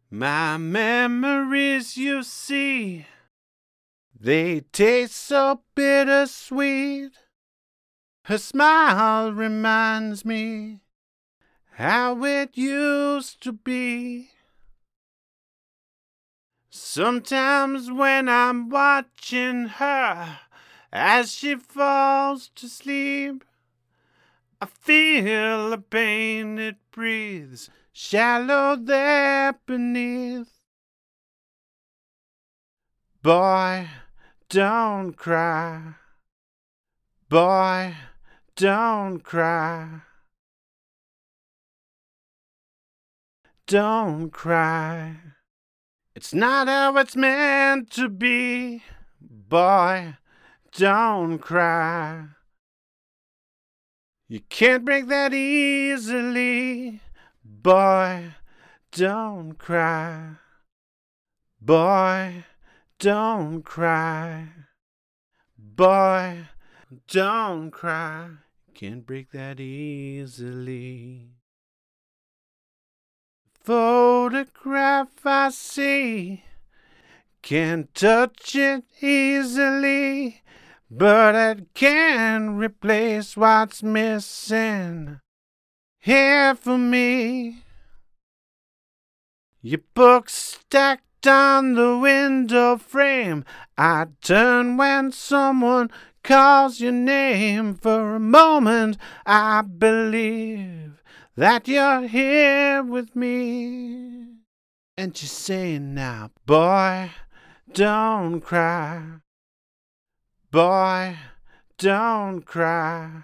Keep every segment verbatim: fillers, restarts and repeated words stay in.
My memories, you see, they taste so bittersweet. Her smile reminds me how it used to be. Sometimes when I'm watching her as she falls to sleep, I feel the pain it breathes shallow there beneath. Boy, don't cry. Boy, don't cry. Don't cry. It's not how it's meant to be. Boy, don't cry. You can't break that easily. Boy, don't cry. Boy, don't cry. Boy, don't cry. You can't break that easily. Photograph I see, can't touch it easily, but it can replace what's missing here for me. Your book stacked on the window frame, I turn when someone calls your name. For a moment I believe that you're here with me. And you're saying now, boy, don't cry. Boy, don't cry.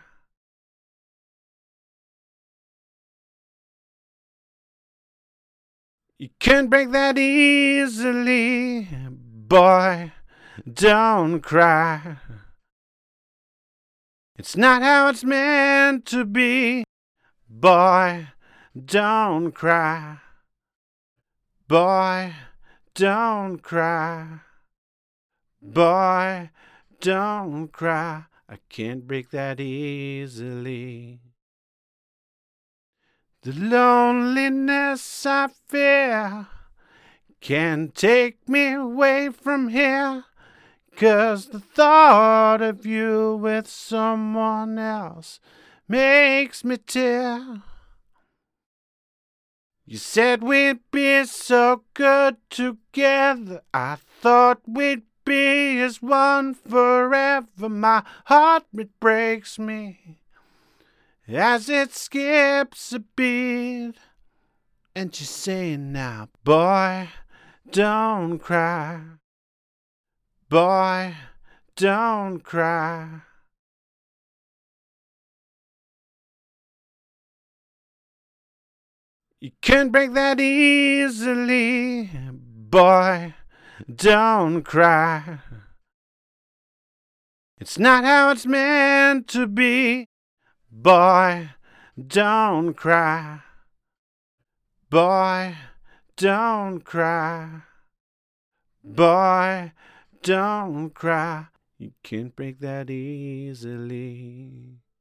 You can't break that easily. Boy, don't cry. It's not how it's meant to be. Boy, don't cry. Boy, don't cry. Boy, don't cry. I can't break that easily. The loneliness I fear can't take me away from here, 'cause the thought of you with someone else makes me tear. You said we'd be so good together, I thought we'd be as one forever. My heart, it breaks me as it skips a beat. And you're saying now, boy, don't cry. Boy, don't cry. You can't break that easily. Boy, don't cry. It's not how it's meant to be. Boy, don't cry. Boy, don't cry. Boy, don't cry. You can't break that easily.